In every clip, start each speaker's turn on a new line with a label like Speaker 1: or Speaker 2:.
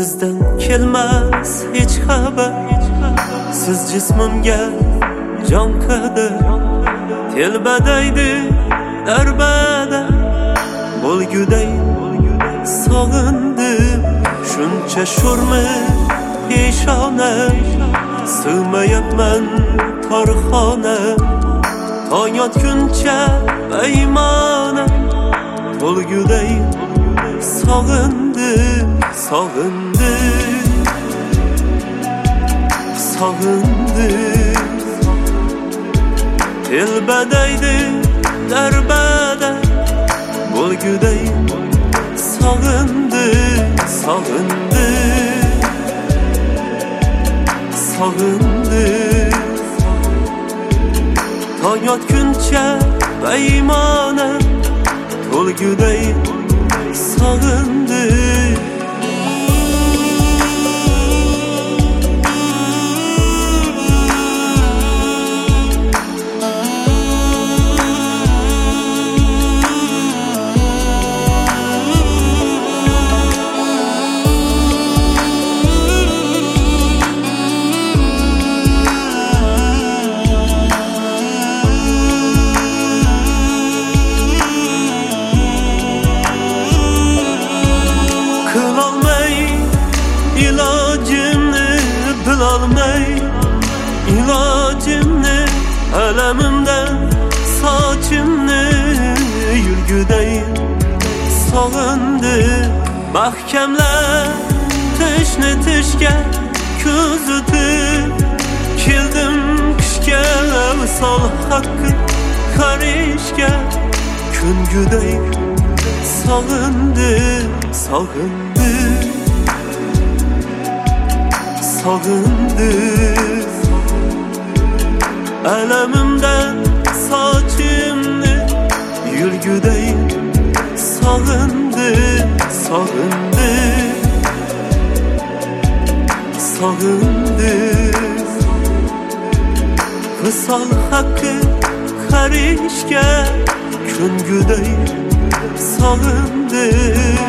Speaker 1: Sizden kelmez hiç haber. Siz cismimga jon qadar, telbadaydi darbada bo'lguday sog'indim. Shuncha sho'rmi peshona, sig'mayapman torxona. Tong otguncha beymona bo'lguday sog'indim, sog'indim, sog'indim. Telbadaydi darbada bo'lguday sog'indim, sog'indim, sog'indim. Tong otguncha beymona bo'lguday sog'indim. Bilolmay ilojimni, alamimdan sochimni yulguday sog'indim. Mahkamlar tishni tishga ko'zitib, keldim qishga misol haqqi qarishga. Kunguday sog'indim, sog'indim, sog'indim. Alamimdan sochimni yulguday sog'indim, sog'indim, sog'indim. Visol haqqi qarishga kunguday sog'indim.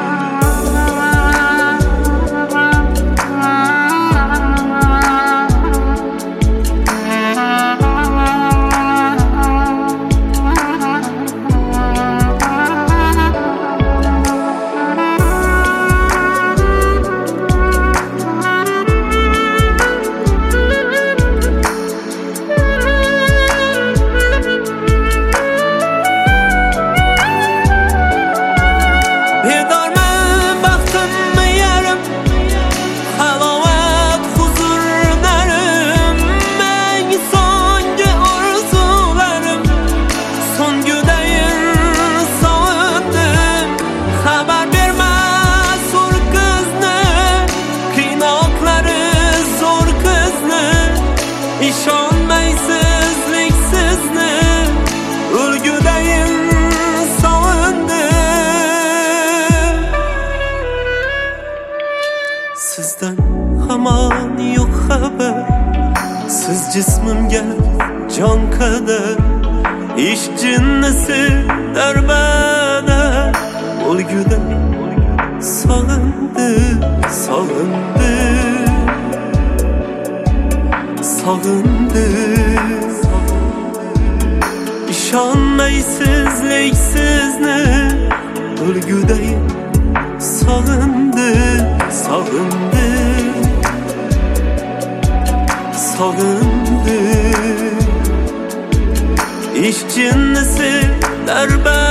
Speaker 1: İşonmaysizlik sizni o'lgudayin sog'indim. Sizdan hamon yo'q xabar. Siz jismimga jon qadar, ish jinnisi darbada o'lguday sog'indim, sog'indim, sog'indim. İşonmaysizlik sizni o'lguday sog'indim, sog'indim, sog'indim. Ish jinnisi darbada